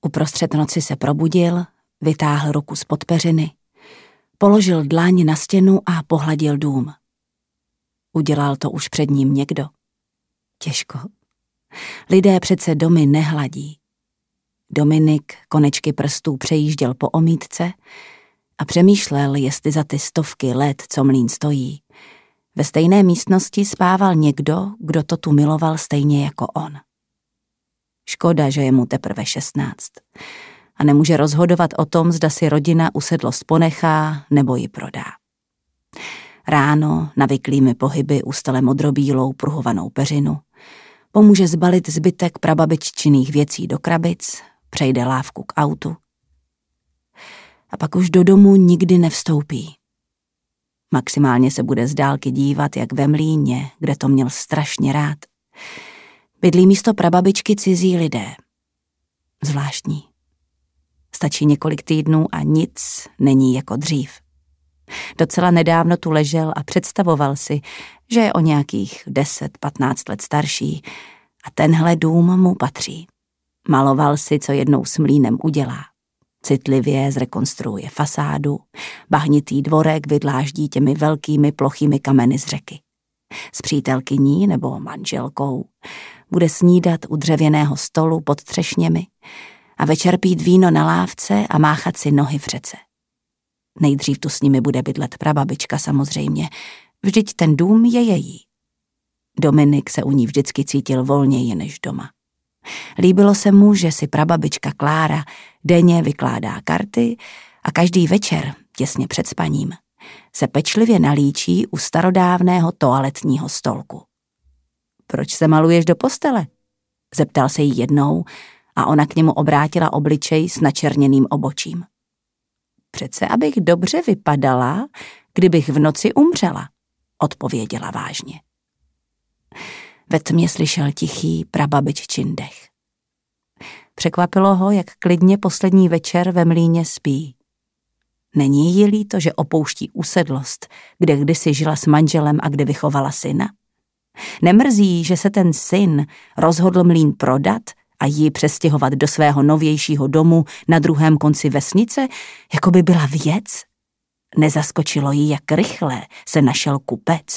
Uprostřed noci se probudil, vytáhl ruku z-pod peřiny, položil dláň na stěnu a pohladil dům. Udělal to už před ním někdo. Těžko. Lidé přece domy nehladí. Dominik konečky prstů přejížděl po omítce a přemýšlel, jestli za ty stovky let, co mlýn stojí, ve stejné místnosti spával někdo, kdo to tu miloval stejně jako on. Škoda, že je mu teprve 16 a nemůže rozhodovat o tom, zda si rodina usedlost ponechá nebo ji prodá. Ráno navyklými pohyby ustele modrobílou pruhovanou peřinu, pomůže zbalit zbytek prababiččinných věcí do krabic, přejde lávku k autu a pak už do domu nikdy nevstoupí. Maximálně se bude z dálky dívat, jak ve mlýně, kde to měl strašně rád, bydlí místo prababičky cizí lidé. Zvláštní. Stačí několik týdnů a nic není jako dřív. Docela nedávno tu ležel a představoval si, že je o nějakých 10-15 let starší a tenhle dům mu patří. Maloval si, co jednou s mlýnem udělá. Citlivě zrekonstruuje fasádu, bahnitý dvorek vydláždí těmi velkými plochými kameny z řeky. S přítelkyní nebo manželkou bude snídat u dřevěného stolu pod třešněmi a večer pít víno na lávce a máchat si nohy v řece. Nejdřív tu s nimi bude bydlet prababička samozřejmě, vždyť ten dům je její. Dominik se u ní vždycky cítil volněji než doma. Líbilo se mu, že si prababička Klára denně vykládá karty a každý večer, těsně před spaním, se pečlivě nalíčí u starodávného toaletního stolku. Proč se maluješ do postele? Zeptal se jí jednou a ona k němu obrátila obličej s načerněným obočím. Přece abych dobře vypadala, kdybych v noci umřela, odpověděla vážně. Ve tmě slyšel tichý prababiččin dech. Překvapilo ho, jak klidně poslední večer ve mlýně spí. Není jí líto, že opouští usedlost, kde kdysi žila s manželem a kde vychovala syna? Nemrzí, že se ten syn rozhodl mlýn prodat a ji přestěhovat do svého novějšího domu na druhém konci vesnice, jako by byla věc? Nezaskočilo jí, jak rychle se našel kupec.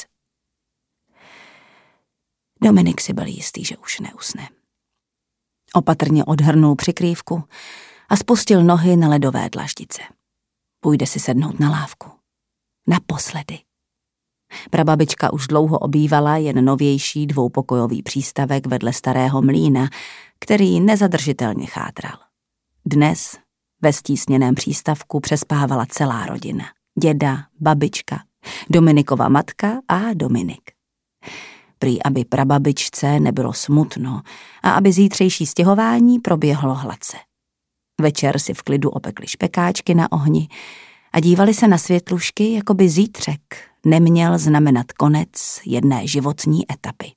Dominik si byl jistý, že už neusne. Opatrně odhrnul přikrývku a spustil nohy na ledové dlaždice. Půjde si sednout na lávku. Naposledy. Prababička už dlouho obývala jen novější dvoupokojový přístavek vedle starého mlýna, který nezadržitelně chátral. Dnes ve stísněném přístavku přespávala celá rodina. Děda, babička, Dominikova matka a Dominik. Prý, aby prababičce nebylo smutno a aby zítřejší stěhování proběhlo hladce. Večer si v klidu opekli špekáčky na ohni a dívali se na světlušky, jako by zítřek neměl znamenat konec jedné životní etapy.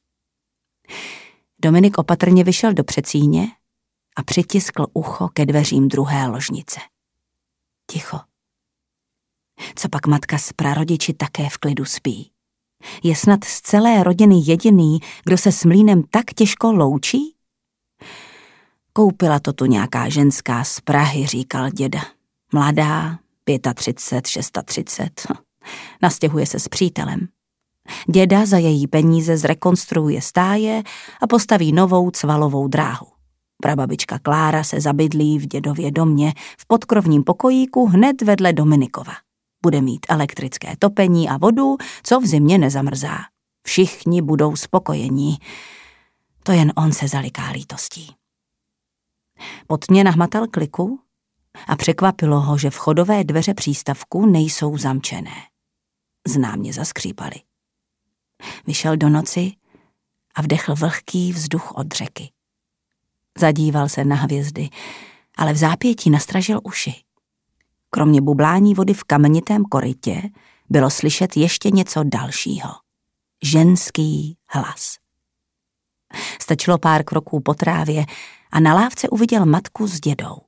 Dominik opatrně vyšel do předsíně a přitiskl ucho ke dveřím druhé ložnice. Ticho. Co pak matka s prarodiči také v klidu spí? Je snad z celé rodiny jediný, kdo se s mlýnem tak těžko loučí? Koupila to tu nějaká ženská z Prahy, říkal děda. Mladá, 35, 36, nastěhuje se s přítelem. Děda za její peníze zrekonstruuje stáje a postaví novou cvalovou dráhu. Prababička Klára se zabydlí v dědově domě v podkrovním pokojíku hned vedle Dominikova. Bude mít elektrické topení a vodu, co v zimě nezamrzá. Všichni budou spokojení. To jen on se zaliká lítostí. Potně nahmatal kliku a překvapilo ho, že vchodové dveře přístavku nejsou zamčené. Známě zaskřípaly. Vyšel do noci a vdechl vlhký vzduch od řeky. Zadíval se na hvězdy, ale v zápětí nastražil uši. Kromě bublání vody v kamenitém korytě bylo slyšet ještě něco dalšího. Ženský hlas. Stačilo pár kroků po trávě a na lávce uviděl matku s dědou.